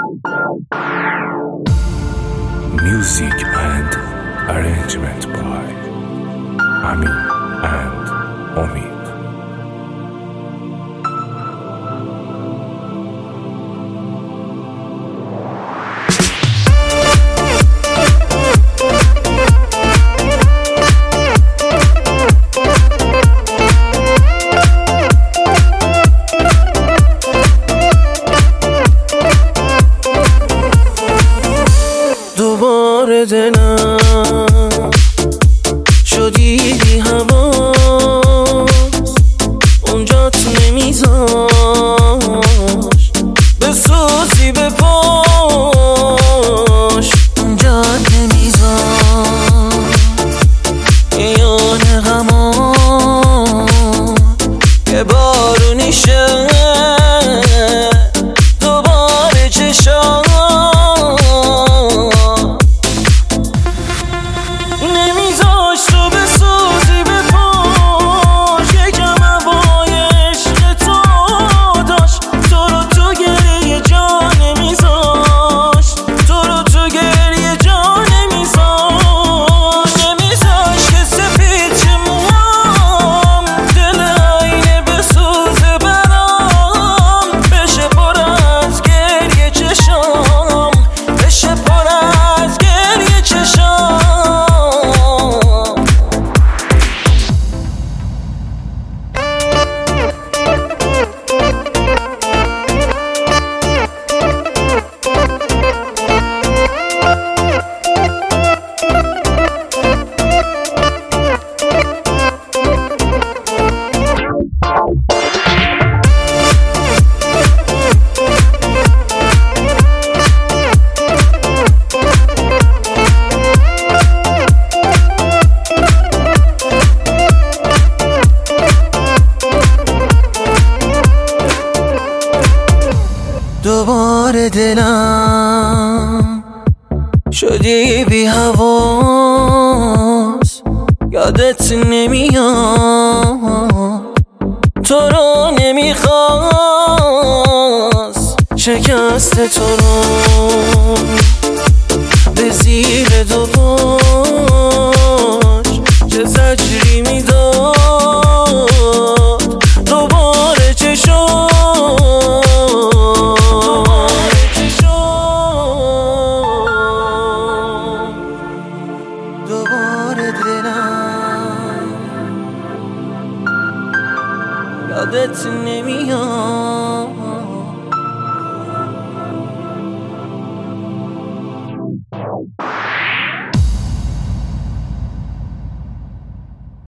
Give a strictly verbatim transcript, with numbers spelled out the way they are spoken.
Music and arrangement by Amin and Omid. دوباره دلم شدی بی هوا، اونجا تو نمیذاش بسوزی به پاش، اونجا نمیذاش یان غمان که بارونیشه دوباره چشام دوباره دلم شدی بی حواس، یادت نمیاد تو رو نمیخواست، شکست تو رو به زیر دو پاش چه زجری میداد دوباره چه شد دوباره دلم یادت نمیاد